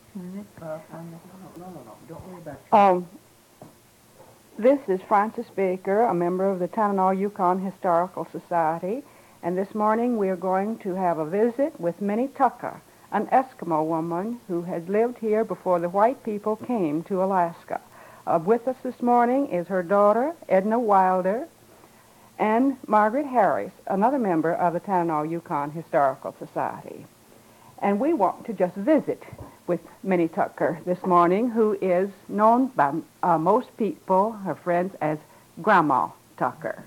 No. Don't worry about it. This is Frances Baker, a member of the Tanana Yukon Historical Society, and this morning we are going to have a visit with Minnie Tucker, an Eskimo woman who had lived here before the white people came to Alaska. With us this morning is her daughter, Edna Wilder, and Margaret Harris, another member of the Tanana Yukon Historical Society. And we want to just visit with Minnie Tucker this morning, who is known by most people, her friends, as Grandma Tucker.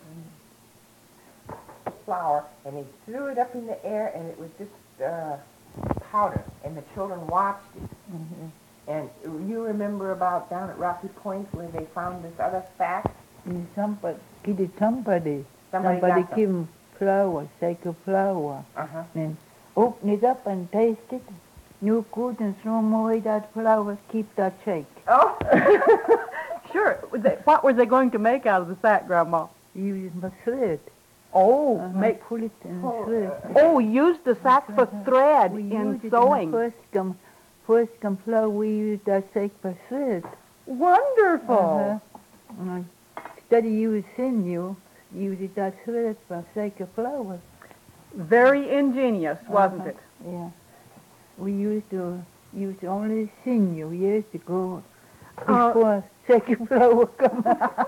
Flour, and he threw it up in the air, and it was just powder, and the children watched it. Mm-hmm. And you remember about down at Rocky Point where they found this other fact? Somebody gave him flour, sacred flour. Uh-huh. And open it up and taste it. No good, and throw away that flour, keep that shake. Oh! Sure. What were they going to make out of the sack, Grandma? Use my thread. Oh, pull it and thread. Oh, use the sack for thread in sewing. First come flour, we use that sack for thread. Wonderful. Instead of use sinew, use that thread for sack of flour. Very ingenious, wasn't it? Yeah. We used to use only sinew years ago before sack of flour come out.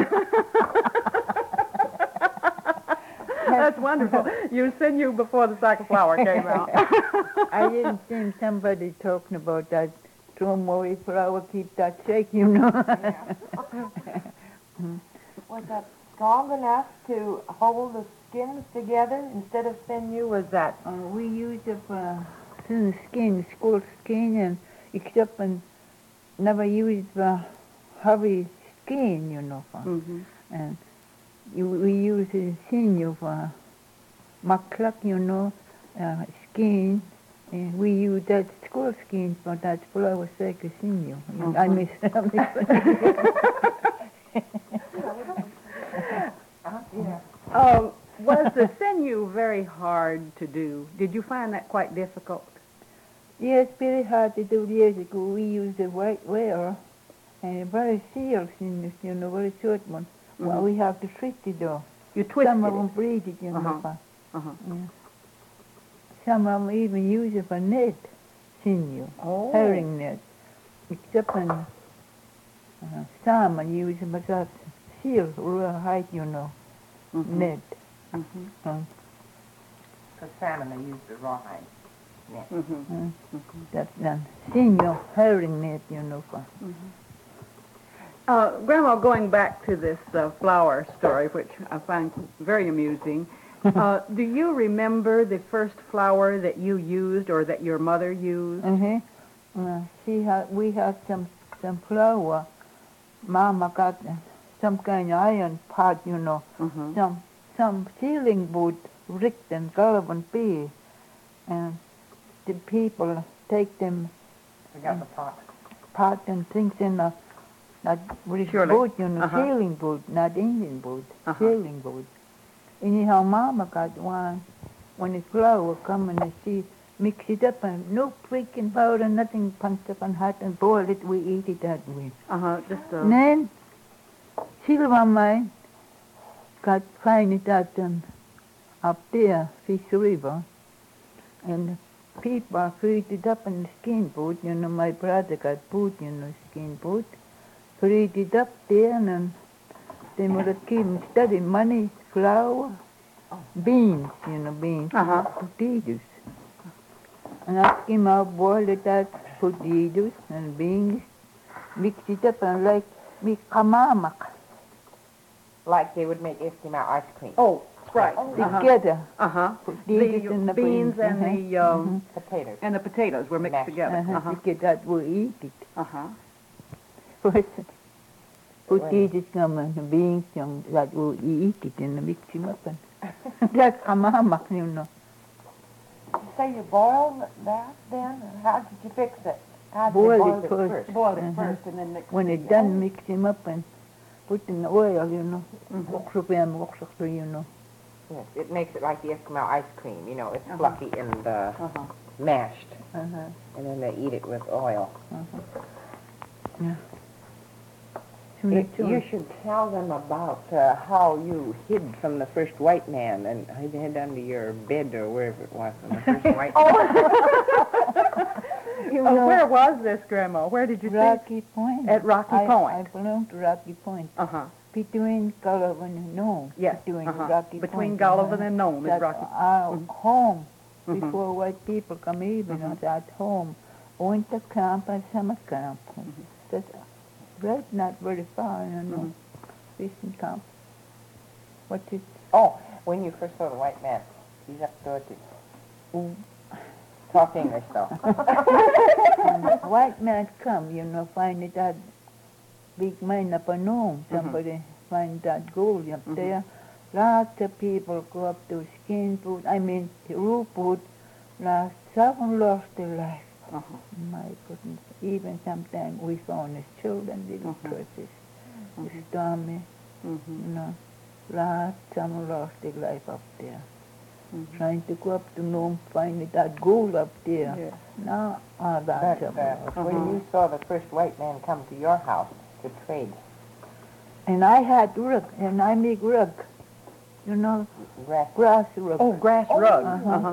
That's wonderful. You sinew before the sack of flour came out. I didn't see somebody talking about that. Throw away flour, keep that shake, you know. Was that strong enough to hold the skins together instead of sinew? Was that? We used it for thin skin, skull skin, and except and never used for heavy skin, you know. Mm-hmm. And we use sinew for muckluck, you know, skin. And we use that skull skin for that flour sack of sinew. Mm-hmm. I miss Yeah. Was the sinew very hard to do? Did you find that quite difficult? Yes, very hard to do. Years ago, we used a white wire and very sealed sinew, you know, very short one. Mm-hmm. Well, we have to twist it though. You twisted Some of it. them braid it, you know. Uh-huh. Yeah. Some of them even use it for net, sinew, herring net. Except in salmon use it for that seal, real height, you know, net. Mm-hmm. For salmon, they used the rawhide net. Mm-hmm. That's sinew, herring net, you know. Grandma, going back to this flour story, which I find very amusing, do you remember the first flour that you used or that your mother used? We had some flour. Mama got some kind of iron pot, you know, some sealing wood, rigged and Galvan Bay, and the people take them We got the pot and things in that wood, you know, sailing wood, not Indian wood, sailing wood. Anyhow, Mama got one when the flour come and she mix it up and no freaking powder, nothing, punched up and hot and boil it. We eat it that way. And then Silver Mine got find it out up there, Fish River, and people freed it up in the skin boat. You know, my brother got boat, you know, skin boat. Freed it up there, and they would have given steady money, flour, beans, you know, beans, potatoes. And I came out, boiled it out, potatoes and beans, mixed it up and like make kamamak. Like they would make Eskimo ice cream. Oh, right. Together. The beans and the Potatoes. and the potatoes were mixed together. Together, that we eat it. First, potatoes come and the beans come, that we eat it and mix them up. And that's kamamak, you know. You say you boiled that then? How did you fix it? How did you Boil boil it it first. Boiled it first and then mixed When it's done, mix them up and put in the oil, you know. You know. Yes, it makes it like the Eskimo ice cream. You know, it's fluffy and mashed, Uh-huh. and then they eat it with oil. Yeah. You should tell them about how you hid from the first white man and hid under your bed or wherever it was when the first white man. Where was this, Grandma? Where did you see? Rocky Point. At Rocky Point. I belong to Rocky Point. Uh-huh. Between Gulliver and Nome. Yes. Between Uh-huh. Rocky Between Point. Gulliver and Nome is That's Rocky. our home. Mhm. Before white people come even, was at home. Winter camp and summer camp. That's right, not very far, you know. Fishing camp. What is... Oh, when you first saw the white man, he's up to it. Talk English, though. When the white man come, you know, find it that big mine up a Nome. Somebody find that gold up there. Lots of people go up to skin food, roof food. Some lost their life. My goodness. Even sometimes we found his children, little curses. The stormy, you know. Some lost their life up there. Trying to go up to Nome, find that gold up there. Yes. Now, all that trouble. When you saw the first white man come to your house to trade, And I had rug, and I make rug. You know, grass rug. Oh, grass rug.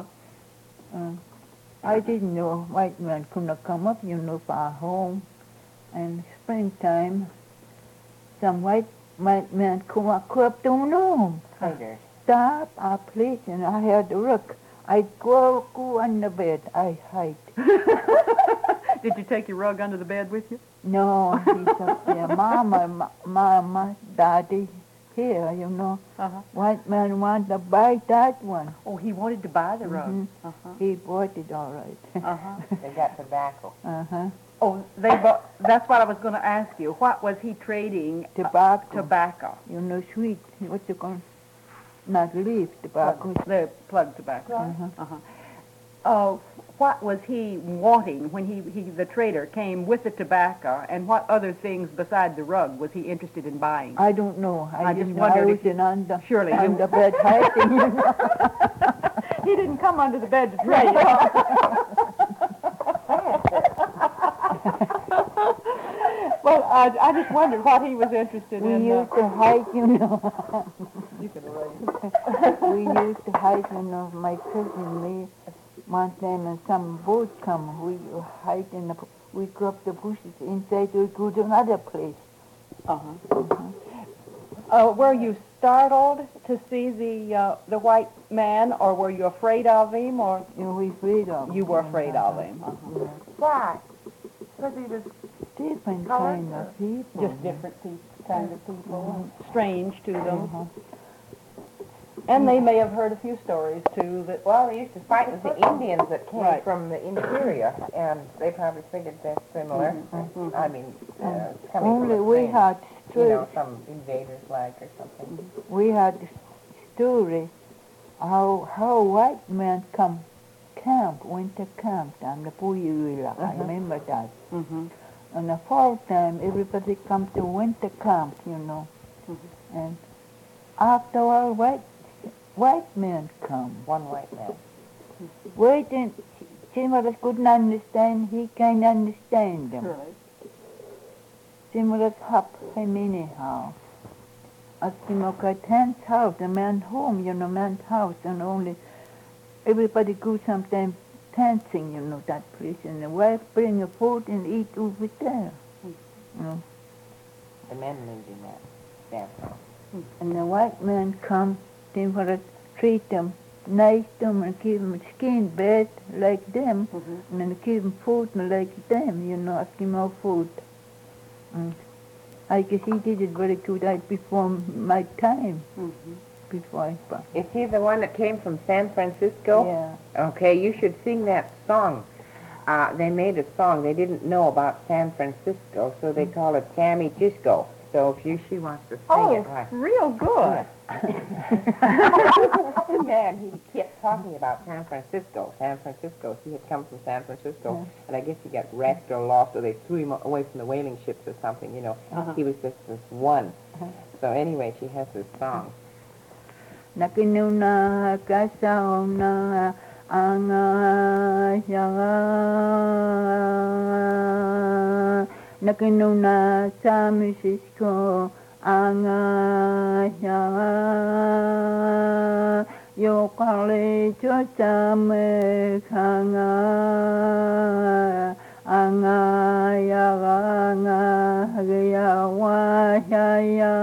I didn't know white man couldn't come up, you know, for our home. And springtime, some white man come up to Nome. traders. Stop our place, and I had the rug. I'd go on the bed. I hide. Did you take your rug under the bed with you? No, he said, yeah, Mama, Daddy, here, you know. White man want to buy that one. Oh, he wanted to buy the rug. He bought it all right. They got tobacco. Oh, they bought. That's what I was going to ask you. What was he trading? Tobacco. Tobacco. You know, sweet. What you call? Not leaf tobacco. The plug tobacco. What was he wanting when the trader came with the tobacco, and what other things besides the rug was he interested in buying? I don't know. I just didn't know. wondered I if was in under, surely under bed hiding, you know. He didn't come under the bed to trade. Well, I just wondered what he was interested We in. used to hide, you know. You can write. We used to hide, you know, my cousin, me, one time and some boat come, we hide in the, we go up the bushes inside, we go to another place. Were you startled to see the white man, or were you afraid of him, or You know, we afraid of him. you were afraid of him? Why? Because he was Different kind of people. Just different kind of people, strange to them. And they may have heard a few stories, too, that... Well, they used to fight with the Indians that came Right. from the interior, and they probably figured they're similar. I mean, coming Only from a we strange, had you know, some invaders like or something. we had story how white men come camp, winter camp down the Puyuila. I remember that. And the fall time, everybody come to winter camp, you know. And after all, white men come. One white man. Waiting, Simulus couldn't understand, he can't understand them. Simulus hop him anyhow. As Simoka ten's house, a man's home, you know, man's house, and only everybody go sometimes dancing, you know, that place, and the wife bring a food and eat over there. You know. The men lived in that dance house. And the white man come, Simulus treat them, nice them, and give them skin bed like them, and then give them food like them, you know, ask him for food. I guess he did it very good before my time. Before I passed. Is he the one that came from San Francisco? Yeah. Okay, you should sing that song. They made a song. They didn't know about San Francisco, so they call it Sammy Cisco. So if she wants to sing it, right. real good. Man, he kept talking about San Francisco. San Francisco. He had come from San Francisco, and I guess he got wrecked or lost, or they threw him away from the whaling ships or something, you know. He was just this one. So anyway, she has this song. Nakinuna kasauna anga yaga nakinuna samisko anga yaga yokale chotame kanga anga yaga anga yawa ya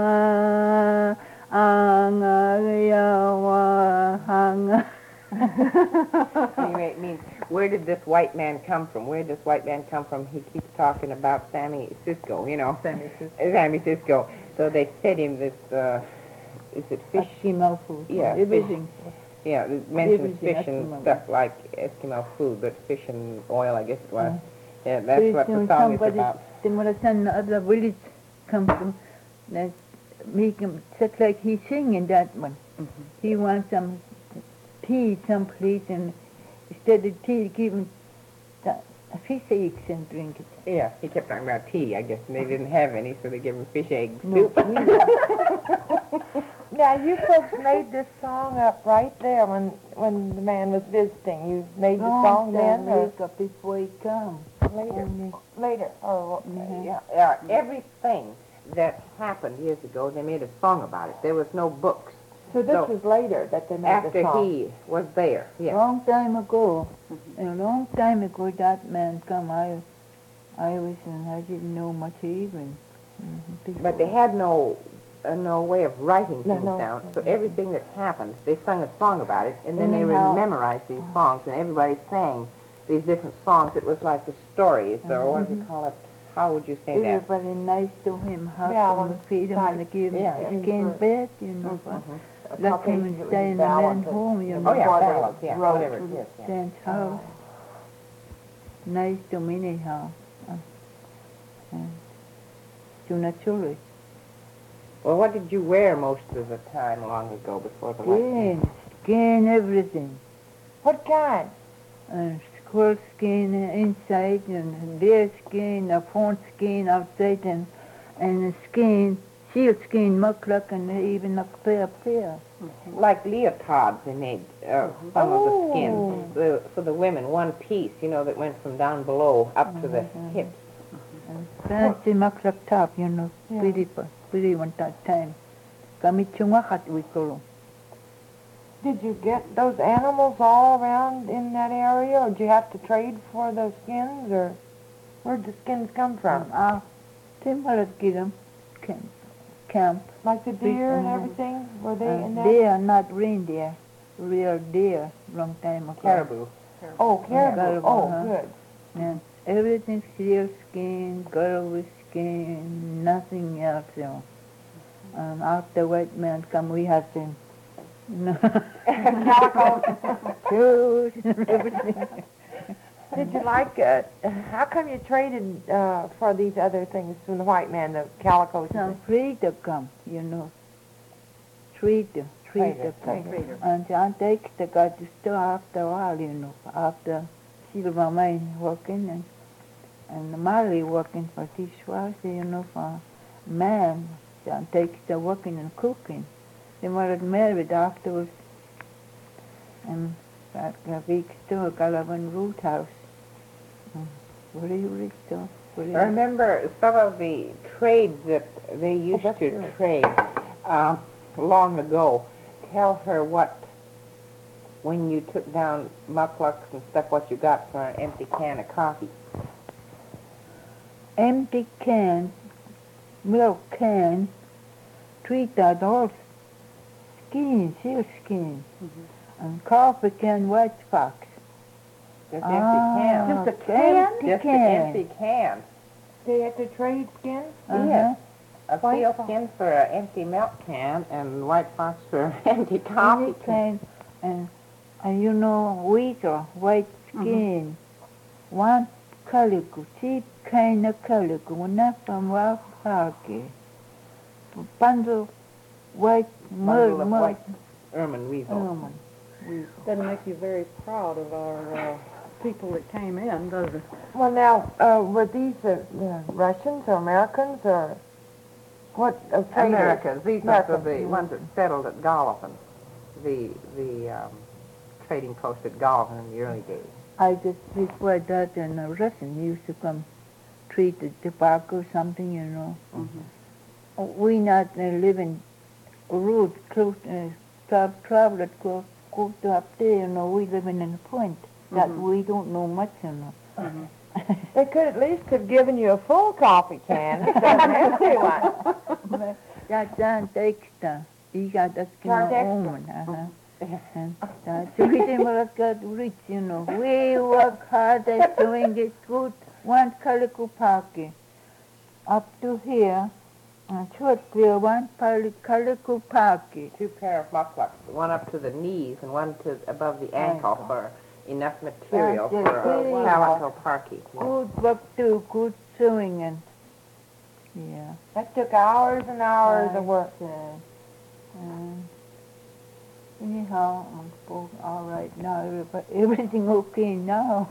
anga yawa anga. Anyway, it means, where did this white man come from? Where did this white man come from? He keeps talking about Sammy Cisco, you know. Sammy Cisco. So they fed him this, is it fish? Eskimo food. Yeah, Everything. Yeah, it mentions Everything fish and Eskimo. stuff like Eskimo food, but fish and oil, I guess it was. Yeah, So that's what the song is somebody- about. Then when some other village come from, that make him just like he's singing that one. He wants some tea someplace, and instead of tea, give him fish eggs and drink it. Yeah, he kept talking about tea, I guess, and they didn't have any, so they gave him fish egg No, soup. Now, you folks made this song up right there when the man was visiting. You made the song then, or wake up before he come. Later. later? Or Yeah, everything that happened years ago, they made a song about it. There was no books. so this So, was later that they made the After song. he was there, yes. Long time ago, a long time ago, that man come. I was, and I didn't know much even. But they had no way of writing things no. down. So everything that happened, they sung a song about it, and then they Anyhow- memorized these songs, and everybody sang these different songs. It was like the stories, or what do you call it? How would you say that? Everybody nice to him, hug Yeah, him, well, feed him, and give him yeah. a skin bed, you know. Let him It was stay in the ballads man's and- home, you Oh, know. yeah, Before they ballads, yeah, wrote whatever to it is. Yeah. Dan's house. Nice to me anyhow. To naturally. Well, what did you wear most of the time long ago before the white man? Skin, everything. What kind? Squirrel skin inside, and deer skin, a fawn skin outside, and the skin, seal skin, muckluck, and even a clear. Like leotards, they made some of the skins for the women, one piece, you know, that went from down below up to the hips. And fancy muckluck top, you know, pretty one that time. Kamichungakat we call 'em. Did you get those animals all around in that area, or did you have to trade for those skins, or where'd the skins come from? Timber get 'em, camp. Like the deer and everything? Were they in that? They are not reindeer, real deer, long time ago. Caribou. Oh, caribou. Caribou, Oh, huh? good. Yeah. Everything seal skin, girl with skin, nothing else, you know. After white man come, we have to, shoes and everything. Did you like how come you traded for these other things from the white man, the calicos? Some trader come, you know. Trader come. Trader. And I take the guy to store after a while, you know, after silver mine working and Mary working for dishwasher, you know, for man. John takes the working and cooking. They were married afterwards. And got a big store, Galavan Root House. Very rich store. I remember some of the trades that they used that's to good. trade long ago. Tell her when you took down mucklucks and stuff, what you got for an empty can of coffee. Empty can, milk can, $3 skin, seal skin, and coffee can, white fox. Just empty can. Just a can? Empty Just can. an empty can. They had to trade skins? Yes. A seal skin for an empty milk can and white fox for an empty coffee Any kind, and you know, wheat or white skin, one calico, cheap kind of calico, not from Ralph Parky. Bundle white Bundle of mud, white ermine weasel. almond. Doesn't make you very proud of our people that came in, does it? Well, now, were these Russians or Americans or what? Traders? Americans. These are Americans. the ones that settled at Gollopin. The trading post at Galvin in the early days. I just before that in a Russian used to come treat the tobacco or something, you know. We not live in road close travel go to up there, you know. We live in a point that we don't know much, you know. They could at least have given you a full coffee can instead of an empty one. That takes the you got that Charge extra. woman, and that's the reason why I got rich, you know. We work hard at doing it good. One calico pocket up to here, and short there, one calico pocket. 2 pair of mucklucks, one up to the knees and one to above the ankle for enough material That's for it. a calico parkie. Good work too, good sewing and yeah. That took hours and hours of work. Anyhow, I'm both all right now. Everything okay now.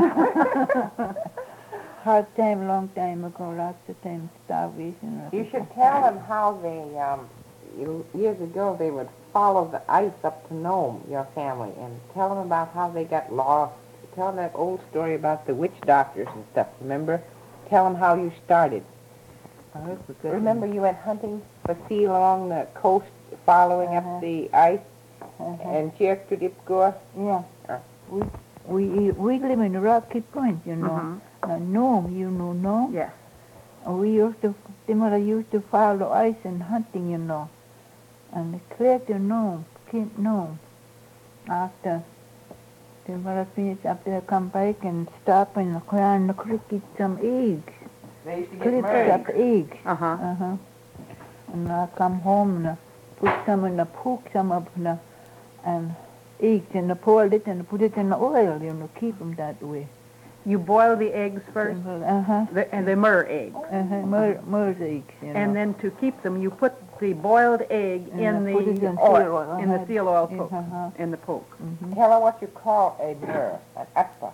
Hard time, long time ago, lots of time starvation. You should tell them how they, years ago, they would follow the ice up to Nome, your family, and tell them about how they got lost. Tell them that old story about the witch doctors and stuff, remember? Tell them how you started. Remember you went hunting for seal along the coast, following up the ice, and Cherkudipgor? Yeah. We live in Rocky Point, you know. Nome, you know Nome? Yes. We used to, the mother used to follow ice and hunting, you know. And clear to Nome, Camp Nome. After the mother finished up there, come back and stop in the crown the creek, get some eggs. They used to get Clip married. up eggs. Uh-huh. And I come home and put some in the poke, some up in the, and eggs and boil it and put it in the oil, you know, keep them that way. You boil the eggs first, and the myrrh egg. Myrrh's eggs, you know. And then to keep them, you put the boiled egg in put it the in oil, seal oil, in the seal oil poke, uh-huh. in the poke. Tell her what you call a myrrh, an ekpa.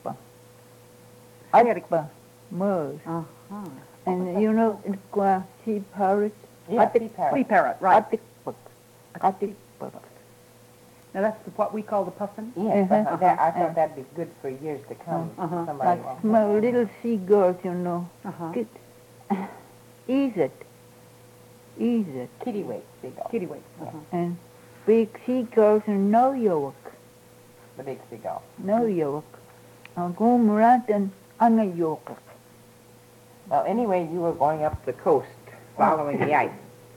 Atpa, myrrh. Uh-huh. And you know, it's sea parrot. Yeah, pea parrot. Pea parrot, right. Attic. Now that's what we call the puffin? Yes, Uh-huh. I thought that'd be good for years to come. Somebody That's my little seagulls, you know. Get, ease it. Kittiwake, big old. Kittiwake. And big seagulls and no yolk. The big seagull. No yolk. I'll go around and on a yolk. Well, anyway, you were going up the coast, following the ice.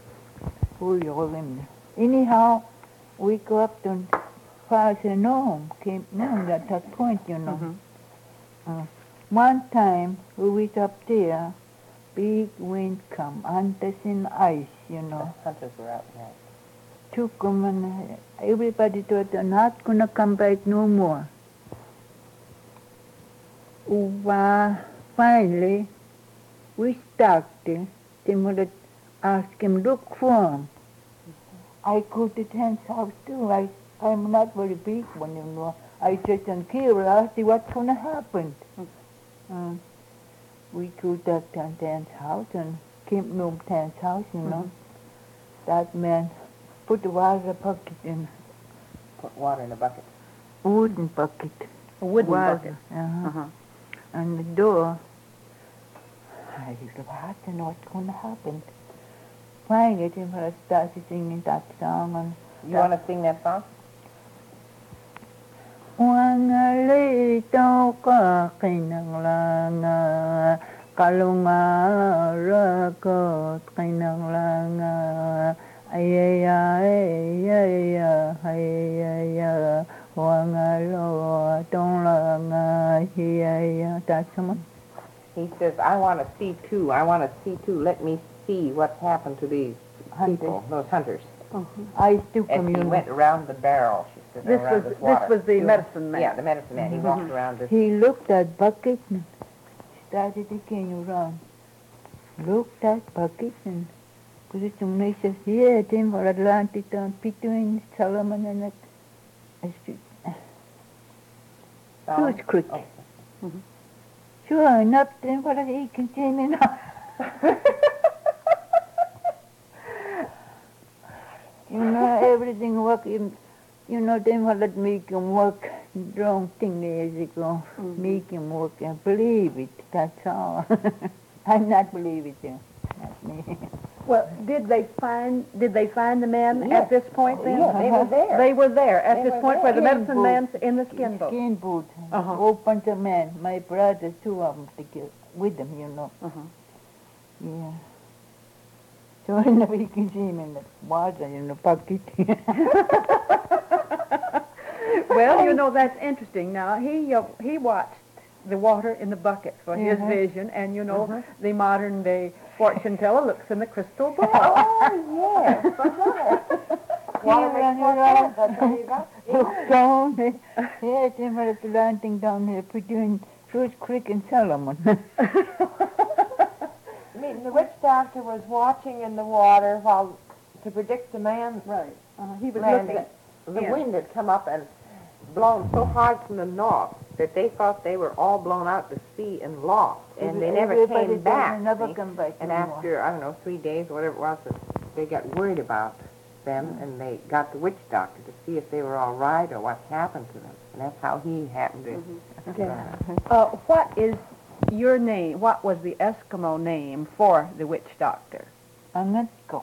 Anyhow, we go up to Father Nome, Camp Nome, at that point, you know. One time, we was up there, big wind come, hunters in ice, you know. Hunters were out there. Took them and everybody thought they're not going to come back no more. Finally, we stopped there. They would ask him, look for him. I go to Tan's house too. I'm not very big one, you know. I sit in curiosity what's going to happen. We go to Tan's house and Camp Nome Tan's house, you know. That man put the water bucket in. Put water in a bucket. Wooden bucket. A wooden water. bucket. And the door, I said, I don't know what's going to happen. Finally, I started singing that song. And You want to sing that song? Wangalito ka kinanglanga, kalungaragot kinanglanga, ayaya, ayaya, ayaya, wangalo tonglanga, ayaya. That's someone. He says, I want to see too. I want to see too. Let me see what's happened to these people, those hunters. I still And he went around the barrel, she said, This around was this water. this was the medicine man. Yeah, the medicine man. He walked around this. He looked at bucket and started again around. Looked at bucket and put it to me. He says, yeah, then for Atlantic down between Solomon and Goose Creek. Oh. Sure enough, then for he continued on. You know, everything working You know, they will let make him work. Wrong thing years ago. Make him work and believe it. That's all. I'm not believe it, yeah. Not me. Well, did they find the men Yes. at this point then? Yeah, they were there. They were there at They this were point where the there. medicine man's in the skin boat. Skin boot. Uh-huh. Whole bunch of men. My brothers, two of them together with them, you know. Uh-huh. Yeah. So whenever you can see him in the water, in the bucket. Well, you know, that's interesting. Now, he watched the water in the bucket for his vision, and, you know, the modern-day fortune teller looks in the crystal ball. Oh, yes. Water makes more sense. There you go. Look down there. Yes, they were landing down here between Fruit Creek and Solomon. I mean, the witch doctor was watching in the water while to predict the man. Right. He was Landing. looking. The wind had come up and blown so hard from the north that they thought they were all blown out to sea and lost, and they never Everybody came said back. they never see? come back And anymore. after, I don't know, 3 days or whatever it was, they got worried about them, and they got the witch doctor to see if they were all right or what happened to them. And that's how he happened to... What is your name? What was the Eskimo name for the witch doctor? Angatko.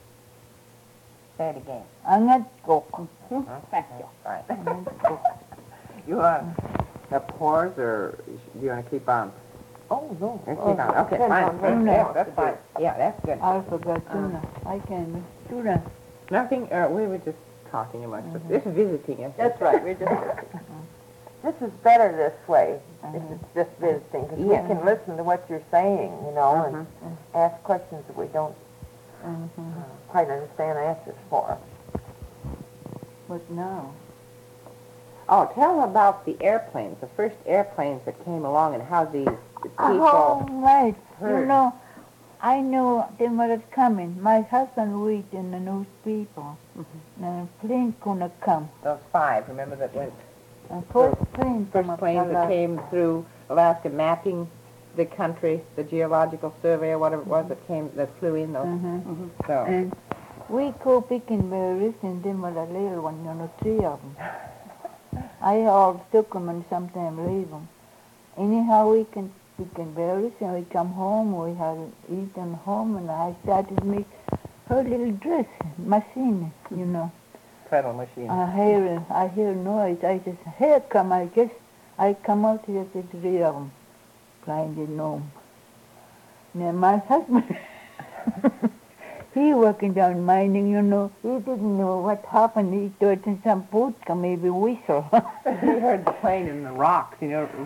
Say it again. Angatko. Thank you. Right. Angatko. You want to pause, or do you want to keep on? Oh, no. Let's keep on. Okay, depends fine. on where you Yeah, are. that's fine. Yeah, that's good. I forgot tuna. I can tuna. Nothing, we were just talking amongst us. Just visiting us. That's right. We're just This is better this way. This is just visiting, because Yeah. we can listen to what you're saying, you know, and ask questions that we don't quite understand answers for. But no. Oh, tell them about the airplanes, the first airplanes that came along, and how these people... Oh, right. heard. You know, I knew they were coming. My husband read in the newspaper. The plane gonna come. Those 5, remember, that went... The first plane come First up planes that Alaska. came through Alaska, mapping the country, the geological survey or whatever it was that flew in those. So, And we go picking berries, and then were a little one, you know, 3 of them. I all took them and sometimes leave them. Anyhow, we can picking berries, and we come home, we had eaten home, and I started to make her little dress machine, you know. pedal machine. I hear noise. I just, here come, I guess. I come out here to 3 of them. Blinded gnome. Now my husband, he working down mining, you know. He didn't know what happened. He thought some boat come, maybe whistle. He heard the plane in the rocks, you know.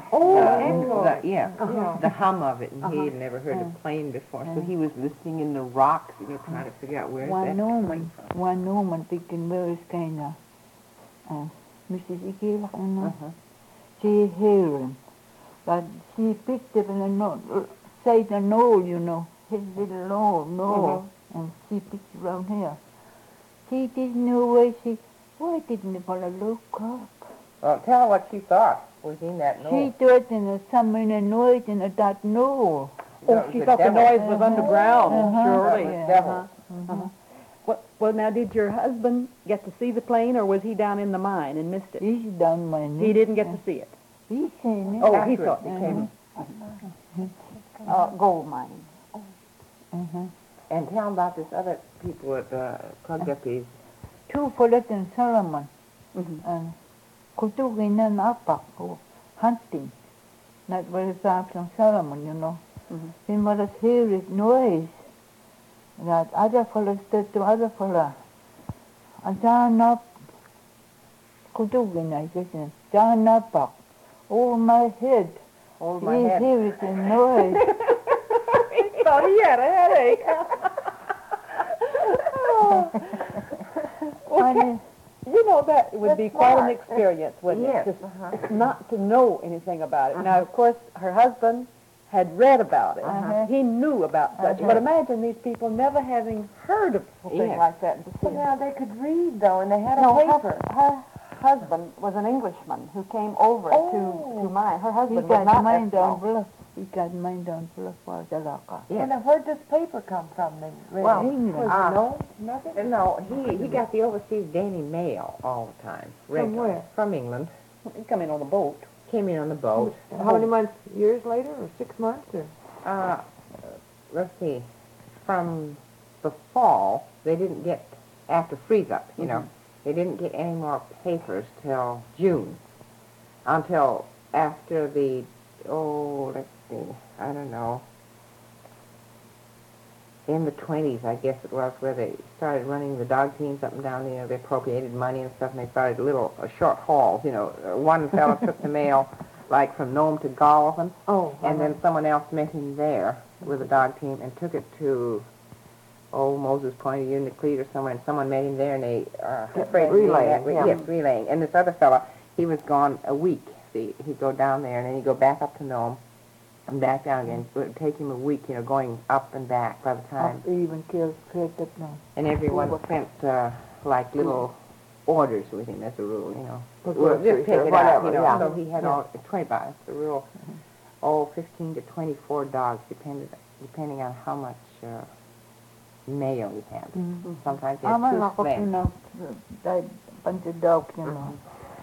The hum of it, and he had never heard a plane before, so he was listening in the rocks, you know, trying to figure out where that One woman picking berries kind of, Mrs. Ikela, you know. She hear him, but she picked it in a knoll, say the knoll, you know, his little knoll, and she picked it around here. She didn't know why didn't want to look up? Well, tell her what she thought was in that She noise. thought in a noise in that knoll. she thought the noise was underground, surely. It was devil. Well, now, did your husband get to see the plane, or was he down in the mine and missed it? He's done my He didn't get to see it. He's seen it. Oh, he After thought it became... gold mining. And tell them about this other people that plugged up these... 2 Philip and Solomon, and Kutugin and Apak, hunting. That was far from Solomon, you know. Then what I hear is noise. That other fellow said to other fellow, John up, Kutugin, I guess, John Apak, over my head. Hold my He head. hears the noise. He thought he had a headache. You know, that would be quite an experience, wouldn't Yes. it? Just not to know anything about it. Now, of course, her husband had read about it. He knew about such. But imagine these people never having heard of a thing Yes. like that. But now they could read, though, and they had a No, paper. her husband was an Englishman who came over to mine. Her He husband was got not mine Eskimo. down below. He got mine down Bluff for the locker. Yeah. Well, now, where'd this paper come from then? Really? Well, England. Was it nothing? No, he got the overseas Daily Mail all the time. regularly. where? From England. He come in on the boat. Came in on the boat. How many months, years later, or 6 months, or? Let's see. From the fall, they didn't get, after freeze-up, you know, they didn't get any more papers till June. Until after the, let's see, I don't know, in the 20s, I guess it was, where they started running the dog teams up and down, you know, they appropriated money and stuff, and they started short hauls, you know. One fellow took the mail, like, from Nome to Galvin, and then someone else met him there with a dog team and took it to, Moses Point or Unacleat or somewhere, and someone met him there, and they, relaying, yeah. Yes, relaying. And this other fellow, he was gone a week. See, he'd go down there, and then he'd go back up to Nome, and back down again. It would take him a week, you know, going up and back by the time. After even killed up now. And everyone sent, like, little orders with him as a rule, you know. For Well, groceries just take or it out, whatever, you know. yeah. So he had all 20 bucks, the rule. 15 to 24 dogs, depending on how much mail he had. Sometimes he had I'm two not sleds. you know, that bunch of dogs, you know.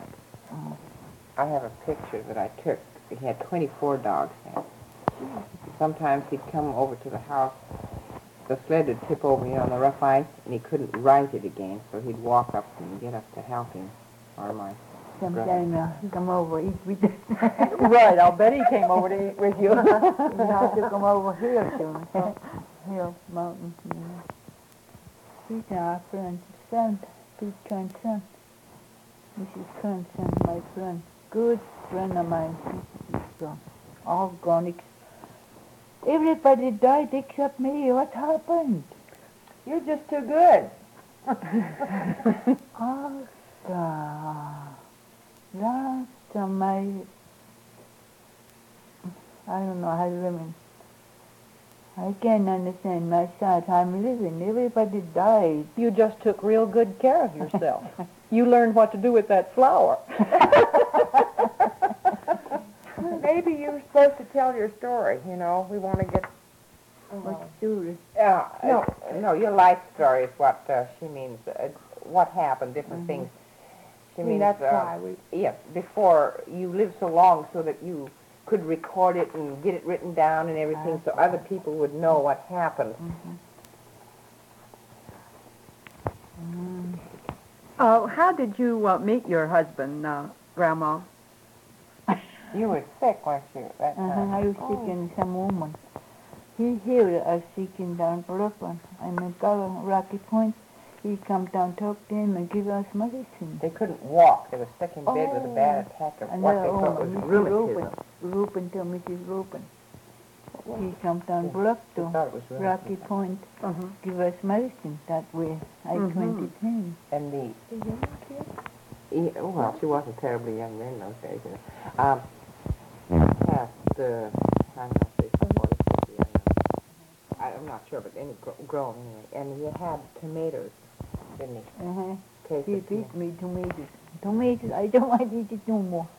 I have a picture that I took. He had 24 dogs there. Sometimes he'd come over to the house. The sled would tip over, you know, on the rough ice, and he couldn't right it again, so he'd walk up and get up to help him. Or my Sometimes he come over, eat with us. Right, I'll bet he came over to eat with you. You have to come over here too. Hill Mountain, you know. He's our friend, son, Pete Cunson. Mrs. Cunson, my friend. Good friend of mine. He's gone. All gone. Everybody died except me. What happened? You're just too good. Oh, God. Last time I don't know how to live. I can't understand my sad I'm living. Everybody died. You just took real good care of yourself. You learned what to do with that flour. Maybe you were supposed to tell your story, you know. We want to get... What's the no, your life story is what she means. What happened, different things. She means that's why we... Yes, before you lived so long so that you could record it and get it written down and everything, so other people would know what happened. How did you meet your husband, Grandma? You were sick, weren't you, that time? I was sick in some woman. He heard I was sick in down Brooklyn. I'm in Rocky Point. He come down, talk to him, and give us medicine. They couldn't walk. They were stuck in bed with a bad attack of what they thought was rheumatism. Rupin to Mrs. Rupin. He come down Brook They to thought it was Rocky rheumatism. Point, give us medicine that way. I 2010. And the young kid? Yeah, well, she wasn't terribly young then those days. You know. Past, I don't know, say 40, 50, I don't know. I'm not sure, but grown anyway. And he had tomatoes, didn't he? Case He of beat me tomatoes. Tomatoes, I don't want to eat it no more.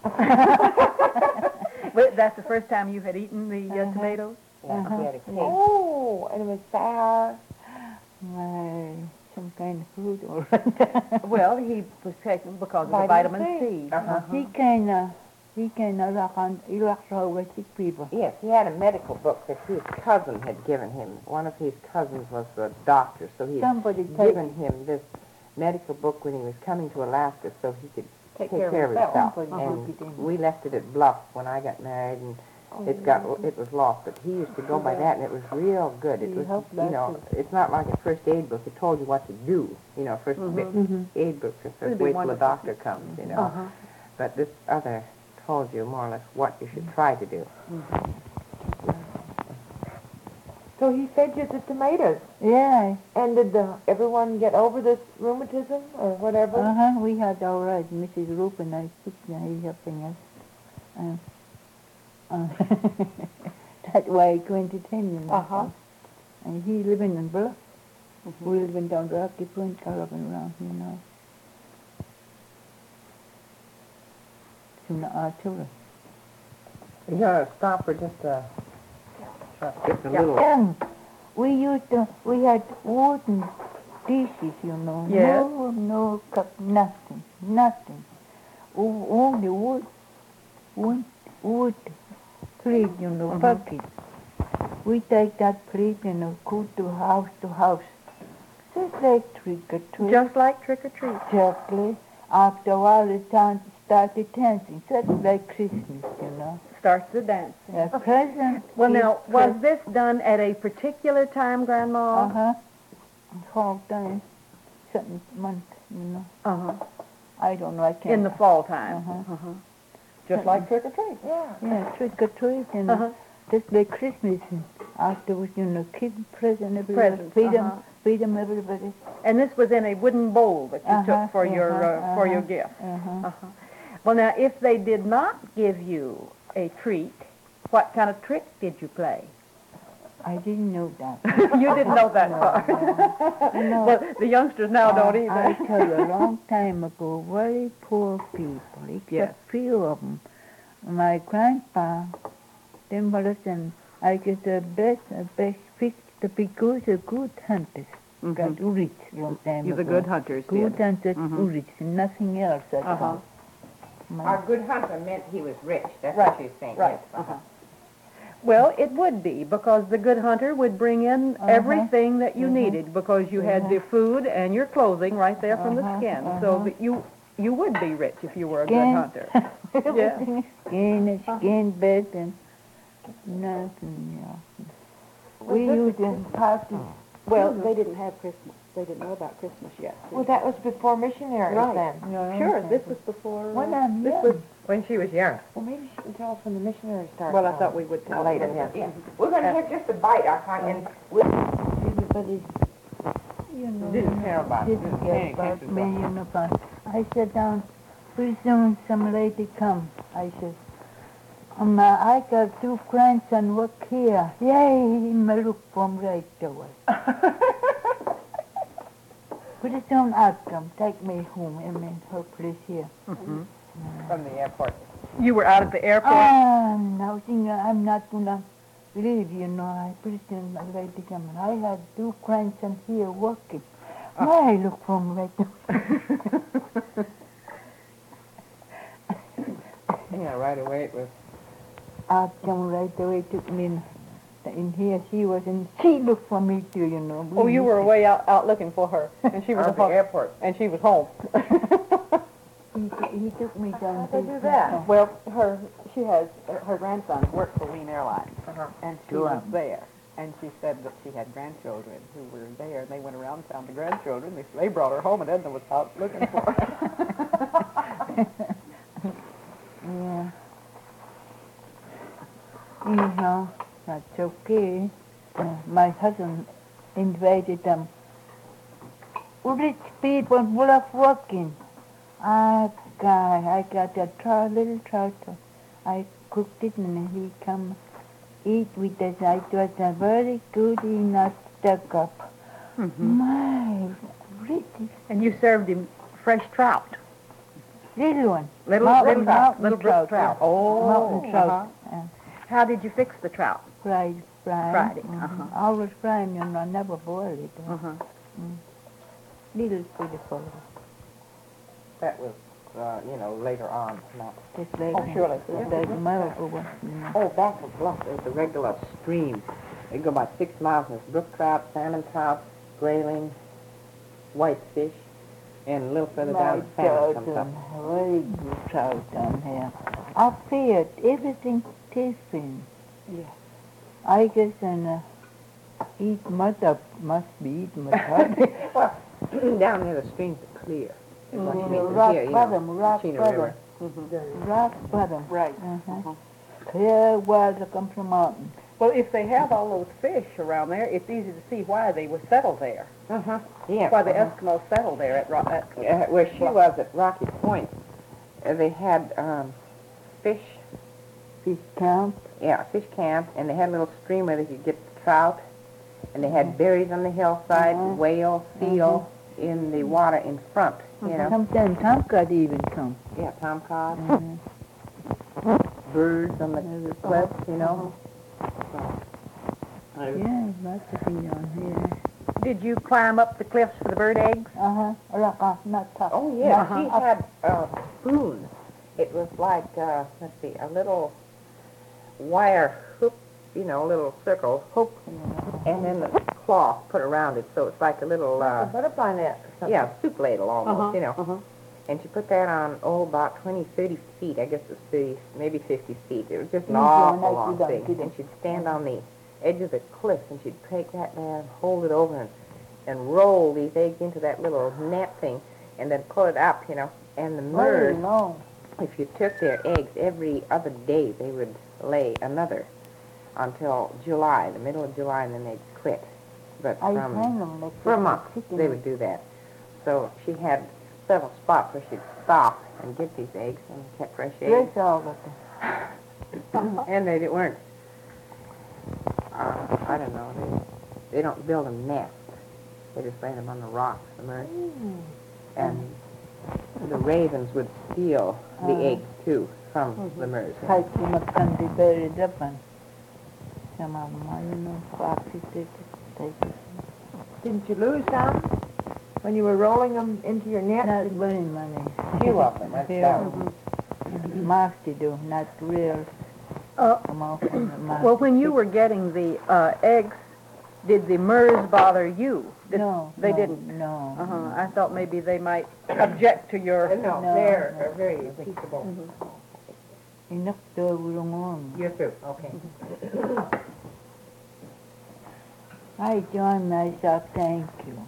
But that's the first time you had eaten the tomatoes? Yeah, he had a case. Oh, and it was sour. My, some kind of food or other. Well, he was taking because of the vitamin C. He can electroway people. Yes, he had a medical book that his cousin had given him. One of his cousins was a doctor, so he had given him this medical book when he was coming to Alaska so he could take care of himself. And we left it at Bluff when I got married, and it was lost. But he used to go by that, and it was real good. It was, you know, it's not like a first aid book. It told you what to do. You know, first aid books are first wait till the doctor comes. You know, but this other told you more or less what you should try to do. So he fed you the tomatoes. Yeah. And did everyone get over this rheumatism or whatever? We had all right. Mrs. Rupin, I think he helping us. That way, 2010, you know. And he living in Bluff. We living down Rocky Point, caravan around, you know. In the artillery. You're going to stop for just a Just a little. And we had wooden dishes, you know. Yes. No cup, nothing. Only wood plate, you know, bucket. We take that plate and go to house, just like trick or treat. Just like trick or treat. Exactly. After a while, the town started dancing, just like Christmas, you know. Starts the dancing. A present. Well, now, was this done at a particular time, Grandma? Uh-huh. Fall time, certain month, you know. Uh-huh. I don't know, I can't. In the fall time. Uh-huh. Uh-huh. Just like trick or treat. Yeah, trick or treat, and just like Christmas. And afterwards, you know, kids present everybody. Presents, Feed them everybody. And this was in a wooden bowl that you took for your gift. Well, now, if they did not give you a treat, what kind of trick did you play? I didn't know that. You didn't know that part. No. Well, the youngsters now don't either. I tell you, a long time ago, very poor people, except few of them. My grandpa, then listen, I get the best fish because a good hunters. Got rich long time You're ago. the good hunters, Good did. hunters, rich, nothing else at all. A good hunter meant he was rich. That's what you're saying. Right. Yes. Well, it would be, because the good hunter would bring in everything that you needed, because you had the food and your clothing right there from the skin. So that you would be rich if you were a good hunter. Yeah. Skin, bed, and nothing else. We used to party. Well, they didn't have Christmas. They didn't know about Christmas yet. Well, that was before missionaries then. Sure, this was before. When I'm this young. was. When she was young. Well, maybe she can tell us when the missionaries started. Well, I thought we would tell later. you. Yeah. We're going to take just a bite, and we'll Everybody, you know, didn't care about it. didn't care about me, you know. But I sat down. Pretty soon some lady come. I said, I got 2 grandsons work here. Yay, me look from right away. Pretty soon out come, take me home. I mean, her place here. from the airport. You were out at the airport? Now, I'm not gonna leave, you know. I pretty soon my lady come. I had 2 grandsons here working. I look from right away. Yeah, right away it was. I come right away, took me in here. She was in. She looked for me too, you know. Oh, you were away out looking for her, and she was at the airport. and she was home. He took me down. How'd they do that? Well, she has her grandson worked for Wien Airlines, and she was there. And she said that she had grandchildren who were there, and they went around and found the grandchildren. They brought her home, and Edna was out looking for her. Yeah. Anyhow, that's okay. My husband invited them. Rich people full of working. I got a little trout. I cooked it and he come eat with us. It was a very good, he not stuck up. My, rich. And you served him fresh trout. Little one. Mountain Mountain trout. trout. Oh. Mountain trout. How did you fix the trout? Fried. Fried it. Always fried, you know, never boiled it. Little beautiful. That was, later on. Not. Just like surely. Like America. Oh, back of Bluff, there's the regular streams. They go about 6 miles. There's brook trout, salmon trout, grayling, whitefish, and a little further down, salmon comes up. Very good trout down here. Up here, everything tasting. Yeah. I guess eat mud up, must be eat mud up. Well, down there the streams are clear. Is what you mean. Rock Here, bottom, rock Chena bottom. River. The rock bottom. Right. Clear water comes from mountain. Well, if they have all those fish around there, it's easy to see why they were settled there. Yeah. Why the Eskimos settled there at where she was at Rocky Point, they had fish Camp. Yeah, fish camp, and they had a little stream where they could get trout, and they had berries on the hillside, whale, seal in the water in front, you know. Sometimes tomcod even come. Yeah, tomcod. Birds on the cliffs, you know. So, Yeah, lots of bee on here. Did you climb up the cliffs for the bird eggs? Not tough. Oh, yeah, she had spoons. It was like, let's see, a little wire hook, a little circle, Hook. and then the cloth put around it, so it's like a little, a butterfly net. or something. yeah, soup ladle almost, And she put that on, about 20, 30 feet. I guess it was 30, maybe 50 feet. It was just an awful long thing. And she'd stand on the edge of the cliff, and she'd take that there and hold it over and roll these eggs into that little net thing, and then pull it up, And the Very MERS, long. if you took their eggs every other day, they would lay another until July, the middle of July, and then they'd quit. But I hang them like for a month, they would do that. So she had several spots where she'd stop and get these eggs and kept fresh eggs. Fresh all of them. And they weren't, I don't know, they don't build a nest. They just lay them on the rocks, the MERS. And the ravens would steal the eggs, too, from the MERS. Type them can be buried up and some of them, foxes take it. Didn't you lose some when you were rolling them into your net? Not very many. Few of them, that's Few. Masty do, not real. Well, when you were getting the eggs, did the MERS bother you? No, they didn't. No. I thought maybe they might object to your. No, they're very peaceable. Enough to on. You're through, okay. I join myself, thank you.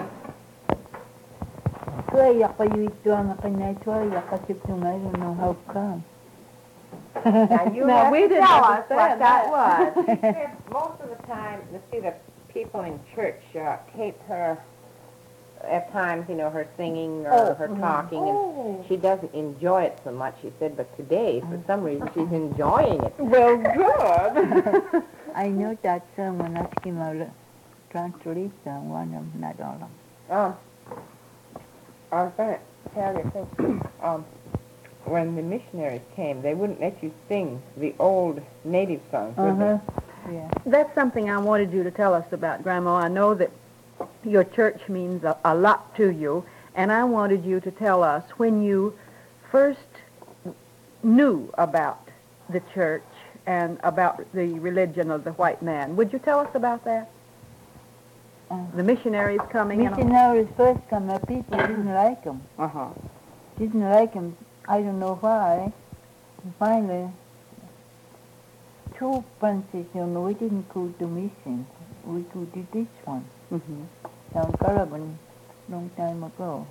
Tuwaya kayo ito ang akin tuwaya kasi kung I don't know how come. Now, you Now, have we to didn't tell us what understand that that. was. She said most of the time, the people in church tape her at times, her singing or her talking, and she doesn't enjoy it so much, she said, but today, for some reason, she's enjoying it. Well, good. I know that someone asking my translation, one of them, not all of them. I was going to tell you thing. When the missionaries came, they wouldn't let you sing the old native songs, would they? Yeah. That's something I wanted you to tell us about, Grandma. I know that your church means a lot to you, and I wanted you to tell us when you first knew about the church and about the religion of the white man. Would you tell us about that? The missionaries coming in? Missionaries first come, the people didn't like them. Didn't like them. I don't know why. And finally, two bunches, we didn't go to mission. We go to this one. Down Caravan, long time ago.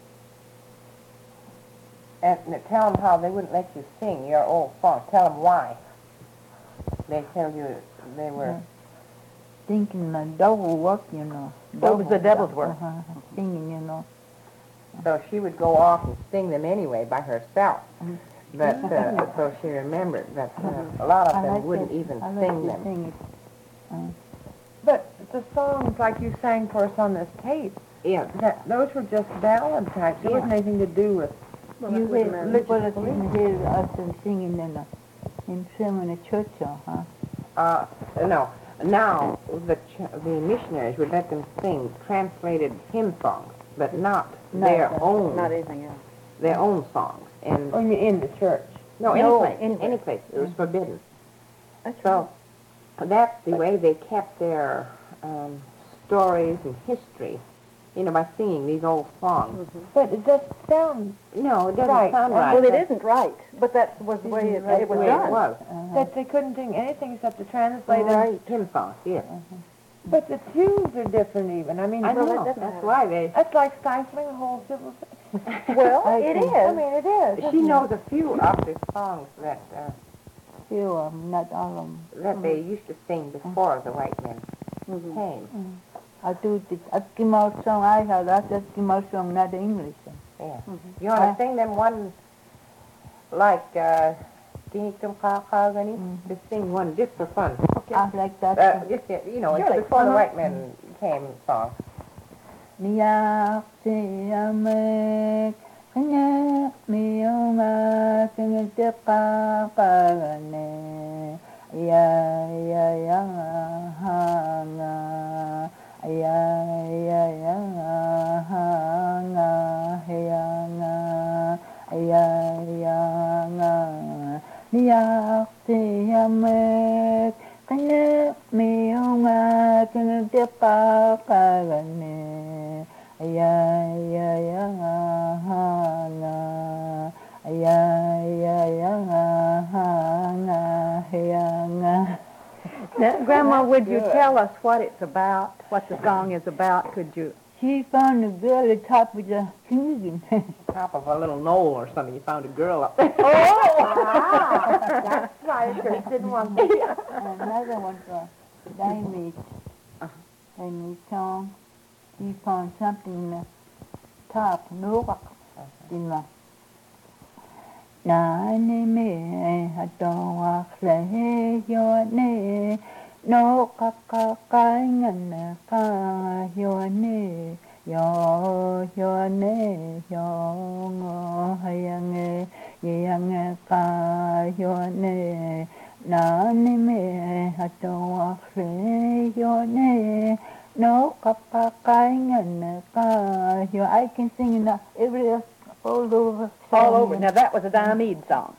And tell them how they wouldn't let you sing your old song. Tell them why. They tell you they were... Thinking the devil work, It was the devil's work. Singing, So she would go off and sing them anyway by herself. But so she remembered that a lot of them wouldn't even sing them. Sing it. But the songs like you sang for us on this tape, those were just ballad types. There wasn't anything to do with You didn't hear us singing in the church, No. Now, the missionaries would let them sing translated hymn songs, but not their own. Not anything else. Their own songs. And in the church. no, any place. It was forbidden. That's So that's the way they kept their stories and history, by singing these old songs. But it doesn't sound No, it doesn't Right. sound right. Well, it isn't right, but that was the way it That's was the way done. it was. that they couldn't sing anything except to translate it. Right. Hymn songs, yes. But the tunes are different even. I mean, I know. doesn't That's matter. why they... that's like stifling a whole civilization. Well, it I is. mean, it is. She knows a few of the songs that Few of them, not all of them. that they used to sing before the white men came. I do the Eskimo song. I have that Eskimo song, not the English song. Yeah. You want to sing them one like just sing one just for fun. I like that. Just it's before the white men came song. Niyak siyamek kanyak miyoma kanyak kagane ya ya ya ha kakagane. Ya ya ya na. Ya ya ya na. Now, Grandma, would you tell us what it's about, what the song is about? Could you? She found a girl at the top of the canyon. Top of a little knoll or something. You found a girl up there. That's why I didn't want to. Another one for Diamond. Diamond song. She found something in the top. No, in the Nani me hatoa kle yone no kakaingan ka yone yo yone yo hayange yang ka yone nani me hatoa kle yone no kakaingan ka yo. I can sing in every all over. All over. Now, that was a Diomede song.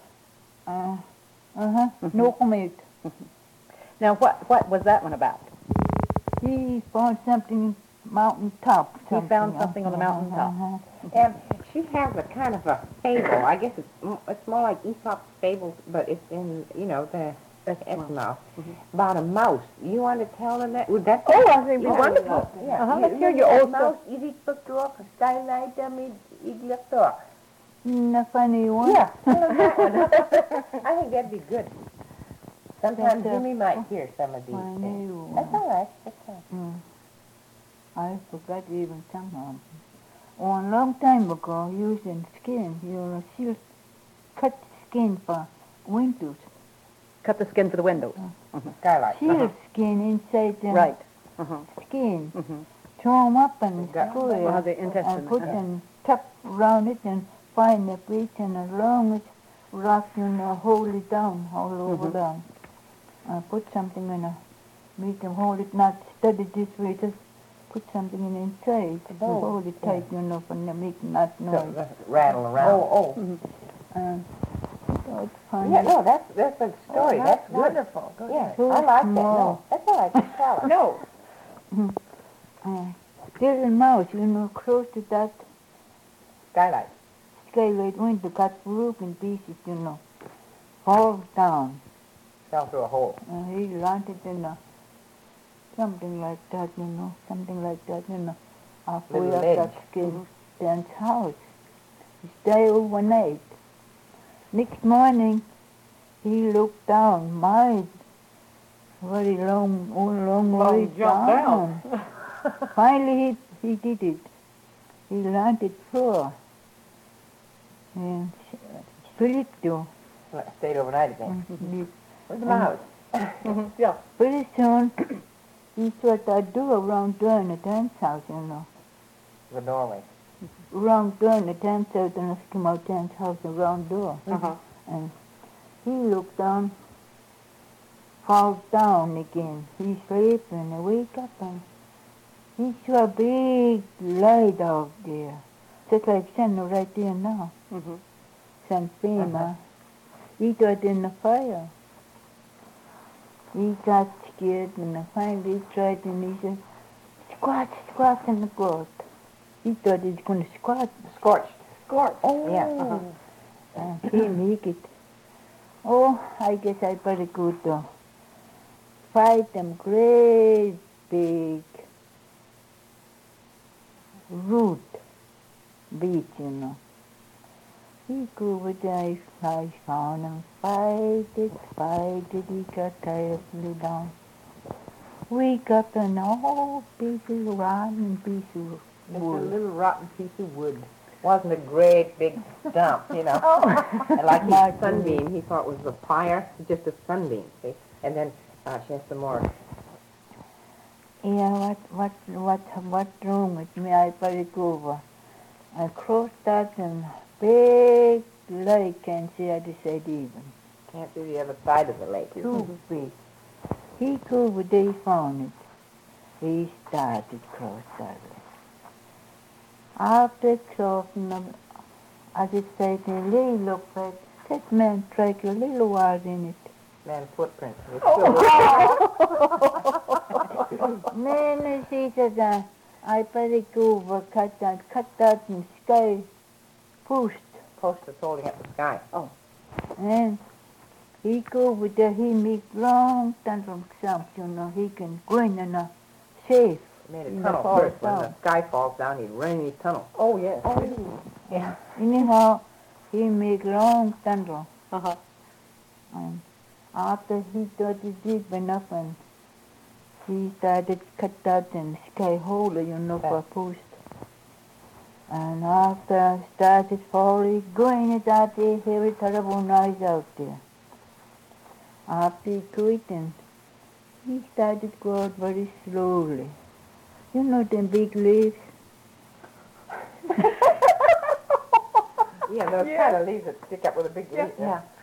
No comment. Now, what was that one about? He found something in mountain top. He found something on the mountain top. And she has a kind of a fable. I guess it's more like Aesop's fables, but it's in, the Eskimo. About a mouse. You want to tell them that? Would that Oh, I think it'd be wonderful. Yeah. Let's hear your old mouse. Easy for talk. Skylight them. Eat talk. A funny one. Yeah. I think that'd be good. Sometimes Jimmy might hear some of these things. That's all right. That's all right. I forgot even some of them. Oh, a long time ago, using skin, she'll cut skin for windows. Cut the skin for the windows. Skylight. Seal skin inside the Right. skin. Throw them up and screw it. The intestine. And put them tuck around it and find the breach, and as long as rock, hold it down all over down. Put something in make them hold it, not steady this way, just put something in inside to hold it tight, for make not noise. Rattle around. So it's funny. Yeah, no, that's a story. That's wonderful. Good. Yeah, I like that. No, that's all right. Just tell us. No. Little mouse, close to that Skylight. skylight window, got roof in pieces, falls down. Fell through a hole. He landed in something like that, something like that, halfway Little up ledge. that skin Dan's house. He stayed overnight. Next morning, he looked down, very long ways down. Finally, he did it. He landed through. And Philip too. Stayed overnight again. Where's the mouse? Yeah. Pretty soon, he saw that door around there in the dance house, The doorway. Around there in the dance house, and Eskimo dance house, around door. And he looked down, falls down again. He's sleeping, and wake up, and he saw a big light out there, just like sun right there now. Sun beam, He got in the fire. He got scared, and finally he tried, and he said, squat in the growth. He thought he was going to squat. Scorched. Oh. Yeah. He make it. Oh, I guess I better go to fight them great big root beach, He go over there, I found him, fight it, he got tired, lay down. Wake up and all pieces of rotten pieces of It's a wood. little rotten piece of wood. Wasn't a great big stump, And like his sunbeam, he thought was a fire, just a sunbeam, see? And then she has some more. Yeah, what's wrong with me? I better go over. I crossed that and big lake, can't see other side even. Can't see the other side of the lake. Too big. He go over there, he found it. He started cross that lake. After crossing them, as it said, he looked like that man drank a little water in it. Man's footprints. Then she said, I better go over cut that and sky post. Post is holding up the sky. Oh. And he go over there, he make long tunnel jumps, he can go in and safe. He made a In the tunnel fall first. When down. the sky falls down, he'd run in his tunnel. Oh, yes. Yeah. Anyhow, he make long tunnel. Uh-huh. And after he got it deep enough and he started cut out and sky hole, for post. And after started falling, going it out there, heavy terrible noise out there. After he quit and he started to go out very slowly. You know them big leaves? Yeah, those kind of leaves that stick up with a big leaf. Yeah.